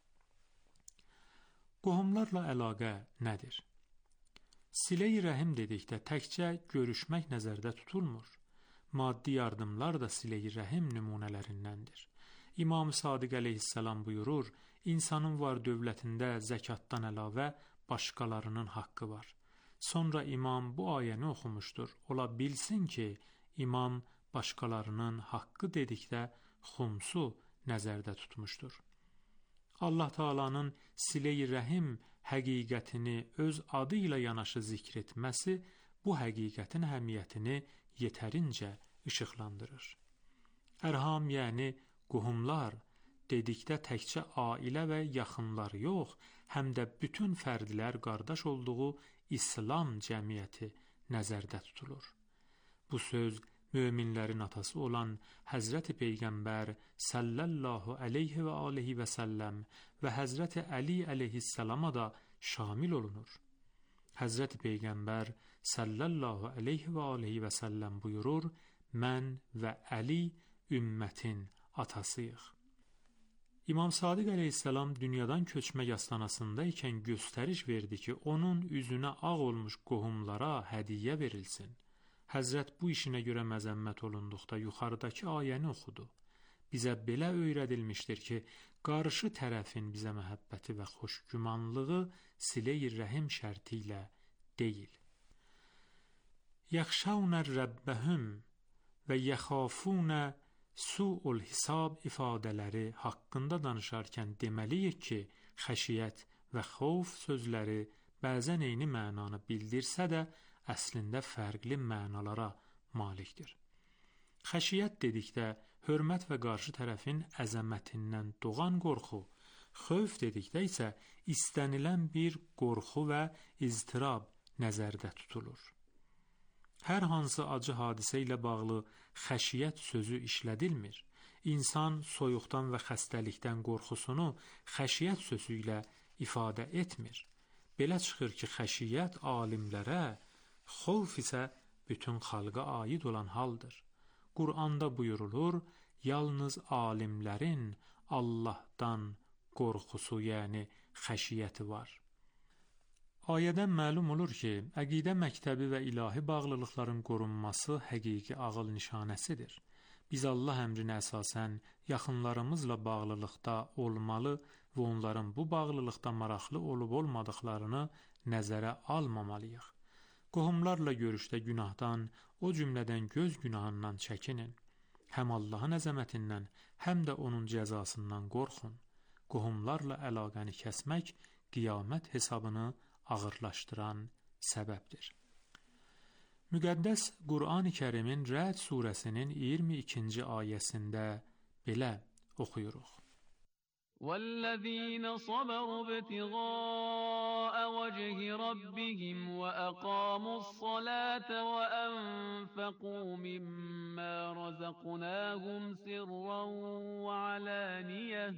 Qohumlarla əlaqə nədir? Silə-i rəhim dedikdə təkcə görüşmək nəzərdə tutulmur. Maddi yardımlar da silə-i rəhim nümunələrindəndir. İmam Sadiq əleyhissalam buyurur, insanın var dövlətində zəkatdan əlavə başqalarının haqqı var. Sonra imam bu ayəni oxumuşdur. Ola bilsin ki, imam başqalarının haqqı dedikdə xumsu nəzərdə tutmuşdur. Allah Taala'nın silə-i rəhim həqiqətini öz adı ilə yanaşı zikr etməsi bu həqiqətin əhəmiyyətini yetərincə işıqlandırır. Ərham, yəni qohumlar dedikdə təkcə ailə və yaxınlar yox, həm də bütün fərdlər qardaş olduğu İslam cəmiyyəti nəzərdə tutulur. Bu söz möminlərin atası olan Həzrəti Peyğəmbər sallallahu əleyhi və alihi və səlləm və Həzrəti Əli əleyhissalama da şamil olunur. Həzrəti Peyğəmbər sallallahu əleyhi və alihi və səlləm buyurur, mən və Əli ümmətin atasıyıq. İmam Sadiq əleyhissalam dünyadan köçmək astanasında ikən göstəriş verdi ki, onun üzünə ağ olmuş qohumlara hədiyyə verilsin. Həzrət bu işinə görə məzəmmət olunduqda yuxarıdakı ayəni oxudu. Bizə belə öyrədilmişdir ki, qarşı tərəfin bizə məhəbbəti və xoşgümanlığı silə-i rəhim şərti ilə deyil. Yaxşavnə rəbbəhüm və yəxafunə su'ul hisab ifadələri haqqında danışarkən deməliyik ki, xəşiyyət və xovf sözləri bəzən eyni mənanı bildirsə də, əslində fərqli mənalara malikdir. Xəşiyyət dedikdə hörmət və qarşı tərəfin əzəmətindən doğan qorxu, xövf dedikdə isə istənilən bir qorxu və iztirab nəzərdə tutulur. Hər hansı acı hadisə ilə bağlı xəşiyyət sözü işlədilmir. İnsan soyuqdan və xəstəlikdən qorxusunu xəşiyyət sözü ilə ifadə etmir. Belə çıxır ki, xəşiyyət alimlərə, xovf isə bütün xalqa aid olan haldır. Qur'anda buyurulur, yalnız alimlərin Allahdan qorxusu, yəni xəşiyyəti var. Ayədən məlum olur ki, əqidə məktəbi və ilahi bağlılıqların qorunması həqiqi ağıl nişanəsidir. Biz Allah əmrinə əsasən yaxınlarımızla bağlılıqda olmalı və onların bu bağlılıqda maraqlı olub-olmadıqlarını nəzərə almamalıyıq. Qohumlarla görüşdə günahdan, o cümlədən göz günahından çəkinin. Həm Allahın əzəmətindən, həm də onun cəzasından qorxun. Qohumlarla əlaqəni kəsmək qiyamət hesabını ağırlaşdıran səbəbdir. Müqəddəs Qur'an-ı Kərimin Rəd surəsinin iyirmi ikinci ayəsində belə oxuyuruq. وَالَّذِينَ صَبَرُوا ابْتِغَاءَ وَجْهِ رَبِّهِمْ وَأَقَامُوا الصَّلَاةَ وَأَنفَقُوا مِمَّا رَزَقْنَاهُمْ سِرًّا وَعَلَانِيَةً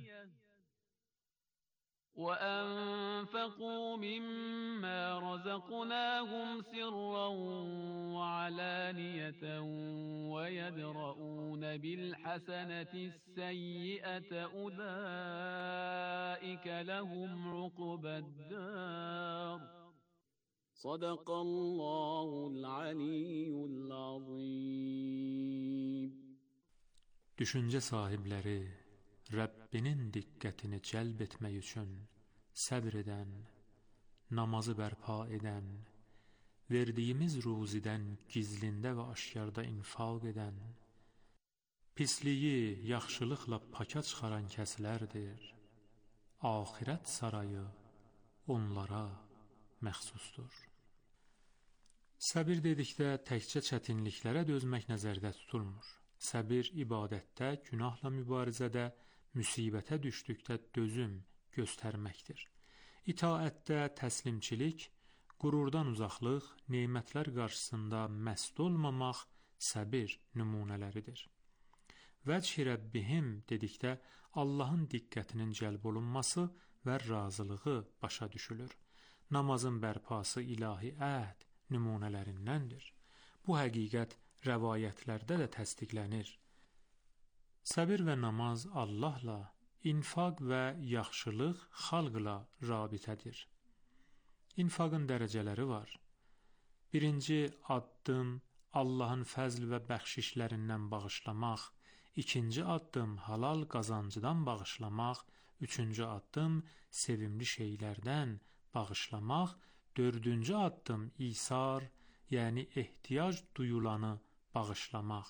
وَأَنفَقُوا مِمَّا رَزَقْنَاهُمْ سِرًّا وَعَلَانِيَةً وَيَدْرَؤُونَ بِالْحَسَنَةِ السَّيِّئَةَ أُولَئِكَ لَهُمْ عُقْبَى الدَّارِ صَدَقَ اللَّهُ الْعَلِيُّ الْعَظِيمُ. Düşüncə sahibləri Rəbbinin diqqətini cəlb etmək üçün səbr edən, namazı bərpa edən, verdiyimiz ruzidən gizlində və aşkarda infaq edən, pisliyi yaxşılıqla paka çıxaran kəslərdir. Axirət sarayı onlara məxsusdur. Səbir dedikdə təkcə çətinliklərə dözmək nəzərdə tutulmur. Səbir ibadətdə, günahla mübarizədə, müsibətə düşdükdə dözüm göstərməkdir. İtaətdə təslimçilik, qürurdan uzaqlıq, nemətlər qarşısında məst olmamaq səbir nümunələridir. Vəc-i Rəbbihim dedikdə Allahın diqqətinin cəlb olunması və razılığı başa düşülür. Namazın bərpası ilahi əhd nümunələrindəndir. Bu həqiqət rəvayətlərdə də təsdiqlənir. Səbir və namaz Allahla, infaq və yaxşılıq xalqla rabitədir. İnfaqın dərəcələri var. Birinci addım Allahın fəzl və bəxşişlərindən bağışlamaq, ikinci addım halal qazancıdan bağışlamaq, üçüncü addım sevimli şeylərdən bağışlamaq, dördüncü addım isar, yəni ehtiyac duyulanı bağışlamaq.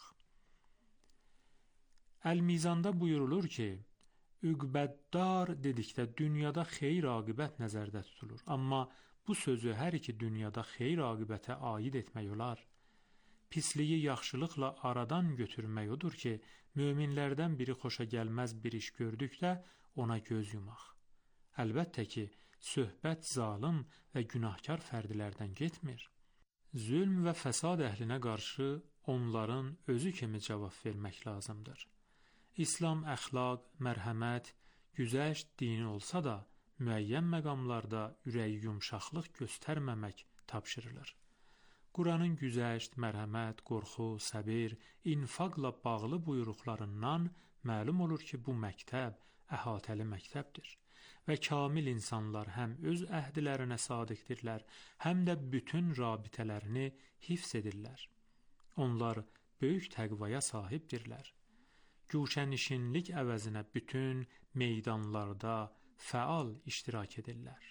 Əl-Mizanda buyurulur ki, üqbəddar dedikdə dünyada xeyir aqibət nəzərdə tutulur. Amma bu sözü hər iki dünyada xeyir aqibətə aid etmək olar. Pisliyi yaxşılıqla aradan götürmək odur ki, möminlərdən biri xoşa gəlməz bir iş gördükdə ona göz yumaq. Əlbəttə ki, söhbət zalım və günahkar fərdlərdən getmir. Zülm və fəsad əhlinə qarşı onların özü kimi cavab vermək lazımdır. İslam əxlaq, mərhəmət, güzəşt dini olsa da, müəyyən məqamlarda ürəyi yumşaqlıq göstərməmək tapşırılır. Quranın güzəşt, mərhəmət, qorxu, səbir, infaqla bağlı buyruqlarından məlum olur ki, bu məktəb əhatəli məktəbdir və kamil insanlar həm öz əhdlərinə sadiqdirlər, həm də bütün rabitələrini hifz edirlər. Onlar böyük təqvaya sahibdirlər. Güşənişinlik əvəzinə bütün meydanlarda fəal iştirak edirlər.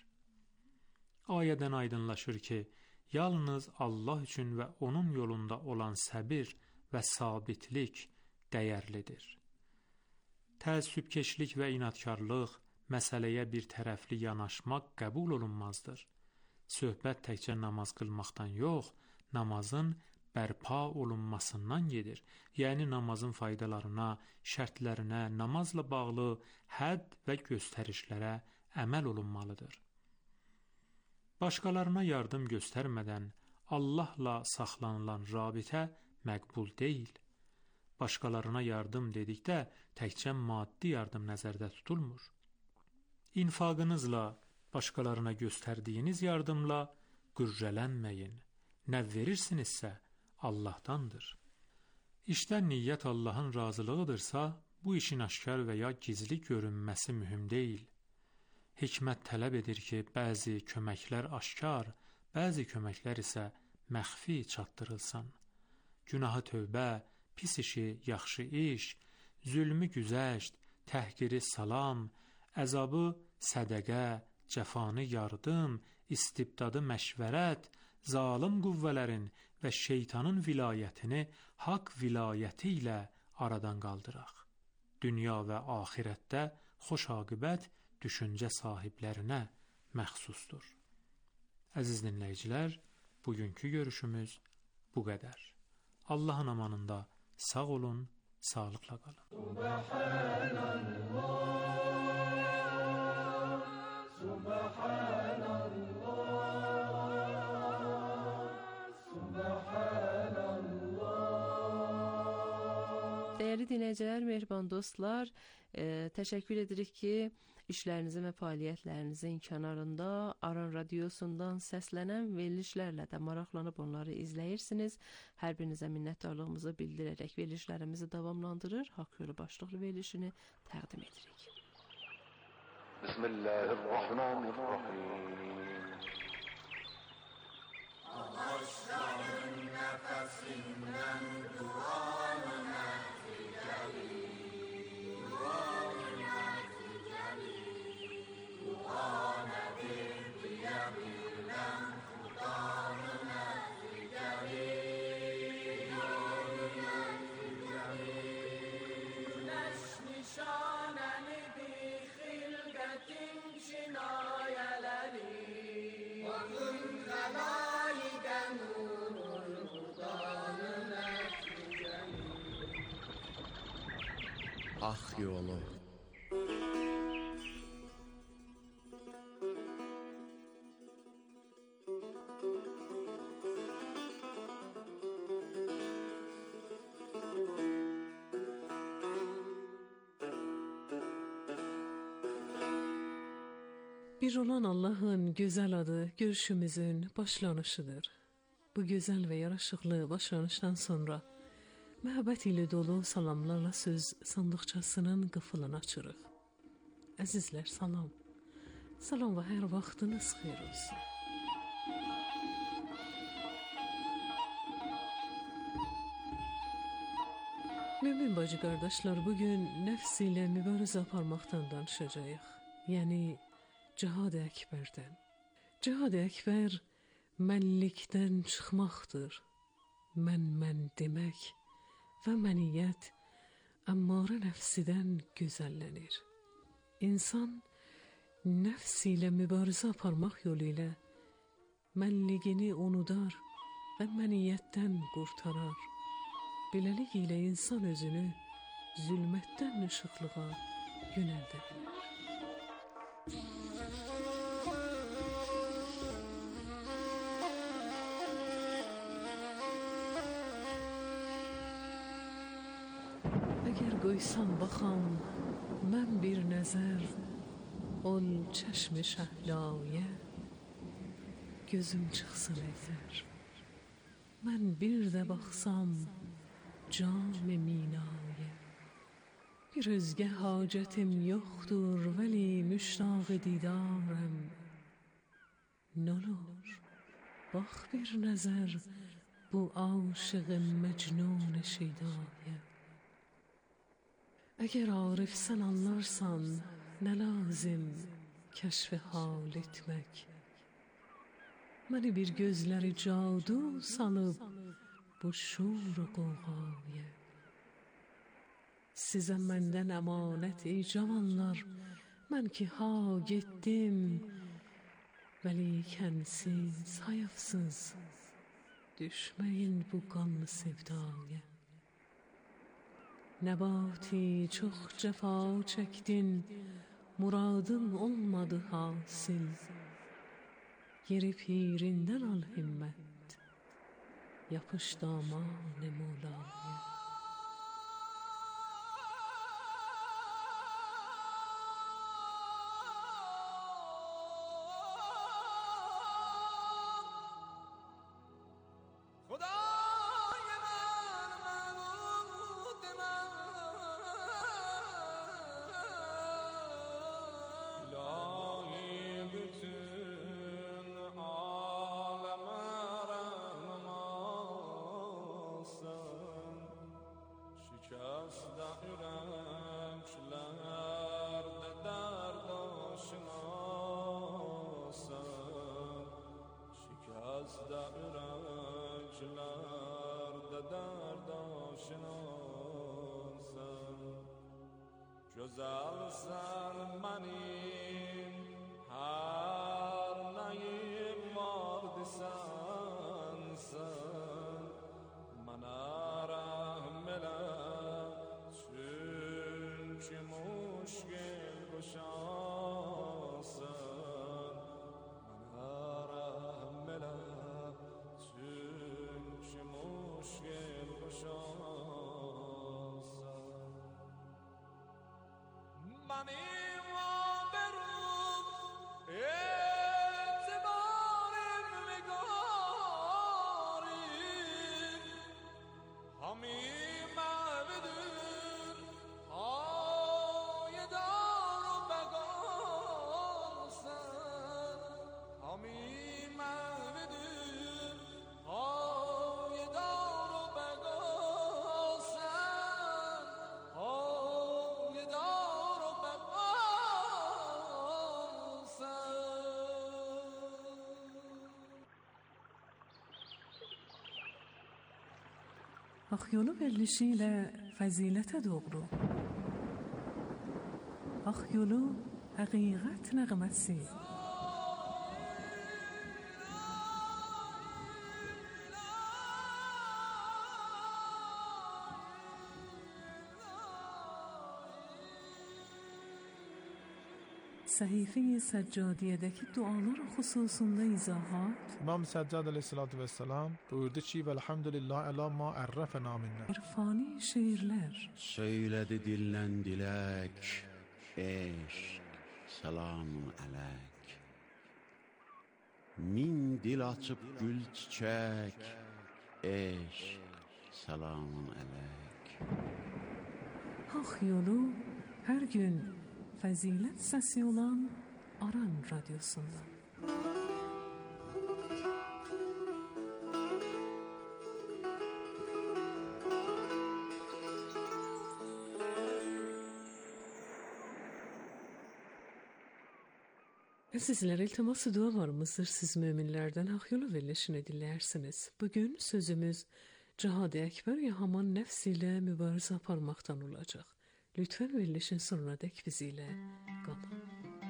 Ayədən aydınlaşır ki, yalnız Allah üçün və onun yolunda olan səbir və sabitlik dəyərlidir. Təəssübkeşlik və inadkarlıq, məsələyə bir tərəfli yanaşmaq qəbul olunmazdır. Söhbət təkcə namaz qılmaqdan yox, namazın bərpa olunmasından gedir. Yəni namazın faydalarına, şərtlərinə, namazla bağlı hədd və göstərişlərə əməl olunmalıdır. Başqalarına yardım göstərmədən Allahla saxlanılan rabitə məqbul deyil. Başqalarına yardım dedikdə təkcə maddi yardım nəzərdə tutulmur. İnfaqınızla, başqalarına göstərdiyiniz yardımla qürrələnməyin. Nə verirsinizsə Allahdandır. İşdə niyyət Allahın razılığıdırsa, bu işin aşkar və ya gizli görünməsi mühüm deyil. Hikmət tələb edir ki, bəzi köməklər aşkar, bəzi köməklər isə məxfi çatdırılsın. Günahı tövbə, pis işi yaxşı iş, zülmü güzəşt, təhqiri salam, əzabı sədəqə, cəfanı yardım, istibdadı məşvərət, zalim qüvvələrin və şeytanın vilayətini haqq vilayəti ilə aradan qaldıraq. Dünya və axirətdə xoş aqibət düşüncə sahiblərinə məxsusdur. Əziz dinləyicilər, bugünkü görüşümüz bu qədər. Allahın amanında sağ olun, sağlıqla qalın. Subhanallah, Subhanallah, Subhanallah. Dəyərli dinləyicilər, mehriban dostlar, e, təşəkkür edirik ki, işlərinizin və fəaliyyətlərinizin kənarında Aran Radiosundan səslənən verilişlərlə də maraqlanıb onları izləyirsiniz. Hər birinizə minnətdarlığımızı bildirərək verilişlərimizi davamlandırır, haqq yolu başlıqlı verilişini təqdim edirik. Bismillahirrahmanirrahim. Ağaçların nəfəsindən duanı nəticəli, duanı nəticəli, duanə bir diyə bilən xudanı nəticəli, duanı nəticəli. Güneş nişanəlidir xilqətin cinayələri, bakın xəlayiqə nurul xudanı nəticəli. Haqq yolu. Bir olan Allah'ın güzel adı görüşümüzün başlanışıdır. Bu güzel ve yaraşıklı başlanıştan sonra məhəbbət ilə dolu salamlarla söz sandıqçasının qıfılını açırıq. Əzizlər, salam. Salam və hər vaxtınız xeyir olsun. Mümin bacı qardaşlar, bugün nəfs ilə mübarizə aparmaqdan danışacağıq. Yəni Cihad-ı Əkbərdən. Cihad-ı Əkbər mənlikdən çıxmaqdır. Mən mən demək və məniyyət əmmare nəfsidən gözəllənir. İnsan nəfs ilə mübarizə aparmaq yolu ilə mənligini unudar və məniyyətdən qurtarar. Beləlik ilə insan özünü zülmətdən işıqlığa yönəldə bilər. Əgər qoysam baxam mən bir nəzər ol çəşmi şəhlayə, gözüm çıxsın əzər. Mən bir də baxsam cam-ı minaya, bir özgə hacətim yoxdur, vəli müştaq didarəm. N'olur, bax bir nəzər bu aşıq məcnun şeydaya. Əgər arifsən anlarsan, nə lazım kəşf hal etmək. Məni bir gözləri cadu salıb bu şur qovğaya. Sizə məndən əmanət ey cavanlar, mən ki ha getdim, vəlikən siz hayafsız düşməyin bu qanlı sevdaya. Nəbati çox cəfa çəkdin, muradın olmadı hasil. Yeri pirindən al himmət, yapış daman-ı Mevlaya. Güzelsen benim her neyim vardı sensin. Bana rahim ele çünkü muşkil kuşansın. Bana rahim ele çünkü muşkil kuşansın. Benim haberim etibarım ve garim, hamim evidir hayedar u begansın. Hamim evidir hayedar u begansın. Hayedar Ax yolu verilişi ilə fəzilətə doğru. Ax yolu həqiqət nəğməsi. Səhifə-i Səccadiyədəki dualar xüsusunda izahat. İmam Səccad əleyhissalatu vesselam buyurdu ki, "Velhamdülillah əla ma ərrəfənə minnə." İrfani şeirlər. Söylədi dildən dilək, eşq, selamu əleyk. min dil açıb gül çiçək, eşq, selamun əleyk. Haq yolu hər gün fəzilət səsi olan Aran Radyosu'nda. Sizlere iltiması dualarımızdır. Siz müminlerden hak yolu verilişini dinlersiniz. Bugün sözümüz Cihad-ı Ekber ya Haman nefsiyle mübarize aparmaktan olacak. Lütfen verilişin sonuna dek biziyle kalın.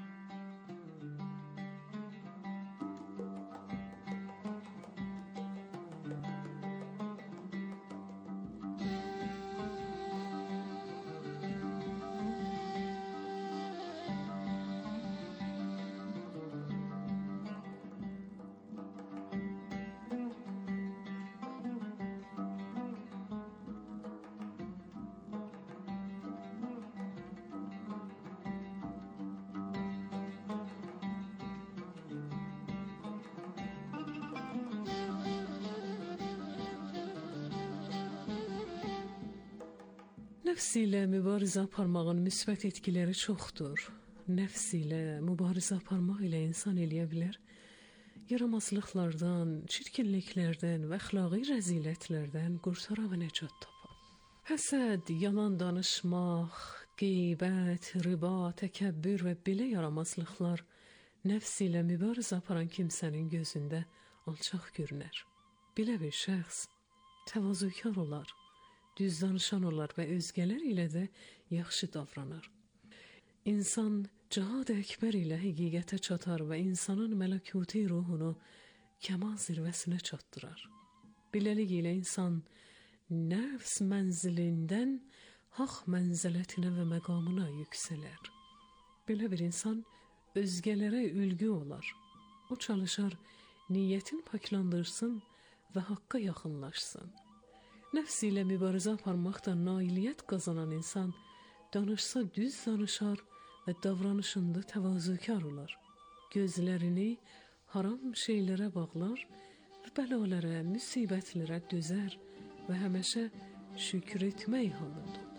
Nəfs ilə mübarizə aparmağın müsbət etkiləri çoxdur. Nəfs ilə mübarizə aparmaq ilə insan eləyə bilər, yaramazlıqlardan, çirkinliklərdən və əxlaqi rəzilətlərdən qurtara və nəcat tapar. Həsəd, yalan danışmaq, qeybət, riba, təkəbbür və belə yaramazlıqlar nəfs ilə mübarizə aparan kimsənin gözündə alçaq görünər. Belə bir şəxs təvazökar olar, düz danışan olar və özgələr ilə də yaxşı davranar. İnsan Cihad-ı Ekber ilə həqiqətə çatar və insanın mələkuti ruhunu kəmal zirvəsinə çatdırar. Beləliklə ilə insan nəfs mənzilindən haq mənzələtinə və məqamına yüksələr. Belə bir insan özgələrə ülgü olar. O çalışar, niyyətin paklandırsın və haqqa yaxınlaşsın. Nəfs ilə mübarizə aparmaqda nailiyyət qazanan insan danışsa düz danışar və davranışında təvazökar olar. Gözlərini haram şeylərə bağlar və bəlalərə, müsibətlərə dözər və həmişə şükür etmək halında olar.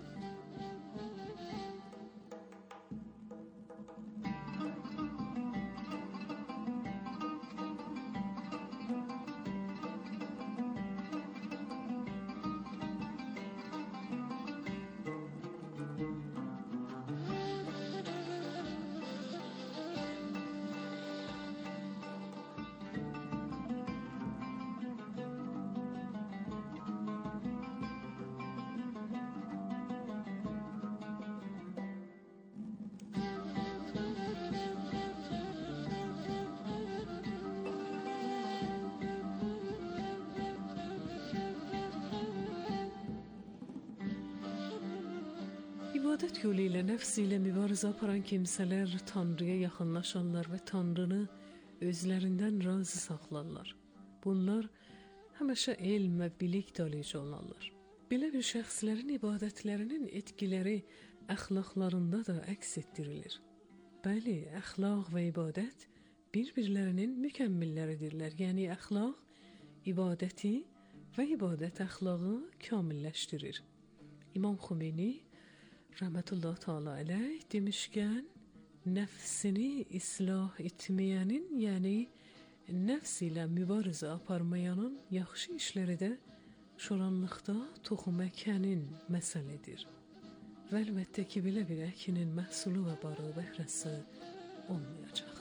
İbadət yolu ilə nəfs ilə mübarizə aparan kimsələr Tanrıya yaxınlaşarlar və Tanrını özlərindən razı saxlarlar. Bunlar həmişə elm və bilik dalıcı olarlar. Belə bir şəxslərin ibadətlərinin etkiləri əxlaqlarında da əks etdirilir. Bəli, əxlaq və ibadət bir-birlərinin mükəmmilləridirlər. Yəni əxlaq ibadəti və ibadət əxlağı kamilləşdirir. İmam Xümeyni Rahmetullah Teala aleyh demişkən, nəfsini islah etməyənin, yəni nəfs ilə mübarizə aparmayanın yaxşı işləri də şoranlıqda toxum əkənin məsələdir. Və əlbəttə ki, belə bir əkinin məhsulu və barı bəhrəsi olmayacaq.